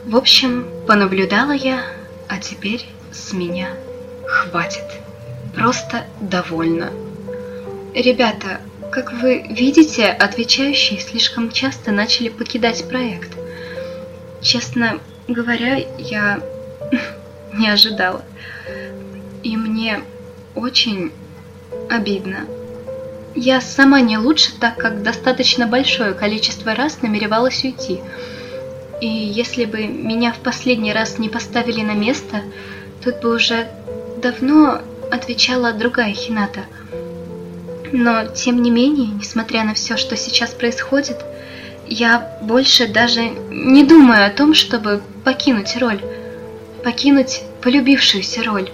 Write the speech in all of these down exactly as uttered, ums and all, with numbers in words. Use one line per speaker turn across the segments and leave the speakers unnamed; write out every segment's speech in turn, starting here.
В общем, понаблюдала я, а теперь с меня хватит. Просто довольна. Ребята, как вы видите, отвечающие слишком часто начали покидать проект. Честно говоря, я не ожидала. И мне очень обидно. Я сама не лучше, так как достаточно большое количество раз намеревалась уйти. И если бы меня в последний раз не поставили на место, тут бы уже давно отвечала другая Хината. Но, тем не менее, несмотря на все, что сейчас происходит, я больше даже не думаю о том, чтобы покинуть роль, покинуть полюбившуюся роль.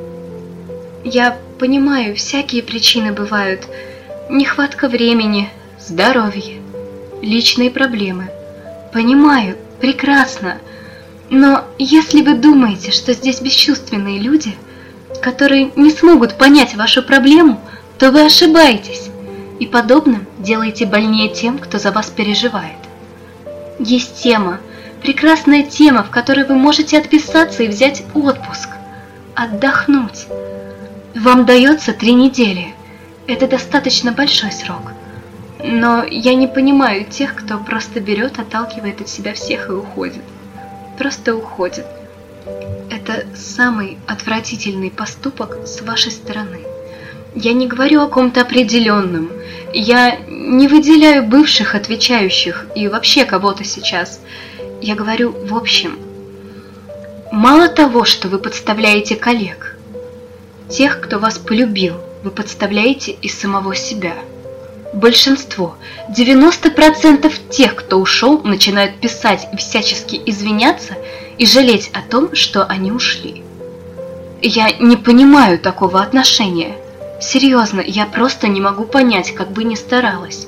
Я понимаю, всякие причины бывают. Нехватка времени, здоровье, личные проблемы. Понимаю, прекрасно. Но если вы думаете, что здесь бесчувственные люди, которые не смогут понять вашу проблему, то вы ошибаетесь. И подобным делаете больнее тем, кто за вас переживает. Есть тема, прекрасная тема, в которой вы можете отписаться и взять отпуск, отдохнуть. Вам дается три недели. Это достаточно большой срок. Но я не понимаю тех, кто просто берет, отталкивает от себя всех и уходит. Просто уходит. Это самый отвратительный поступок с вашей стороны. Я не говорю о ком-то определенном. Я не выделяю бывших отвечающих и вообще кого-то сейчас. Я говорю в общем. Мало того, что вы подставляете коллег, тех, кто вас полюбил, вы подставляете и самого себя. Большинство, девяносто процентов тех, кто ушел, начинают писать и всячески извиняться и жалеть о том, что они ушли. Я не понимаю такого отношения. Серьезно, я просто не могу понять, как бы ни старалась.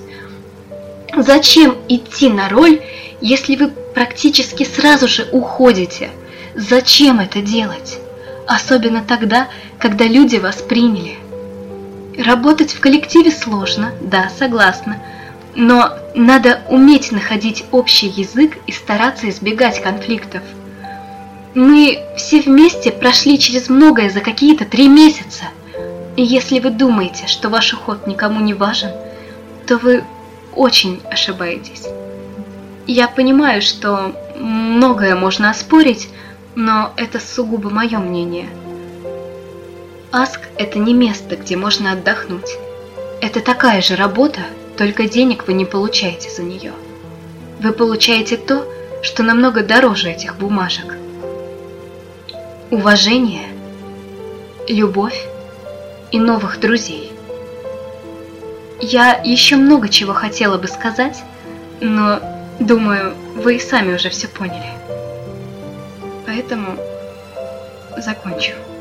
Зачем идти на роль, если вы практически сразу же уходите? Зачем это делать? Особенно тогда, когда люди вас приняли. Работать в коллективе сложно, да, согласна. Но надо уметь находить общий язык и стараться избегать конфликтов. Мы все вместе прошли через многое за какие-то три месяца. И если вы думаете, что ваш уход никому не важен, то вы очень ошибаетесь. Я понимаю, что многое можно оспорить, но это сугубо мое мнение. Аск – это не место, где можно отдохнуть. Это такая же работа, только денег вы не получаете за нее. Вы получаете то, что намного дороже этих бумажек. Уважение, любовь и новых друзей. Я еще много чего хотела бы сказать, но, думаю, вы и сами уже все поняли. Поэтому закончу.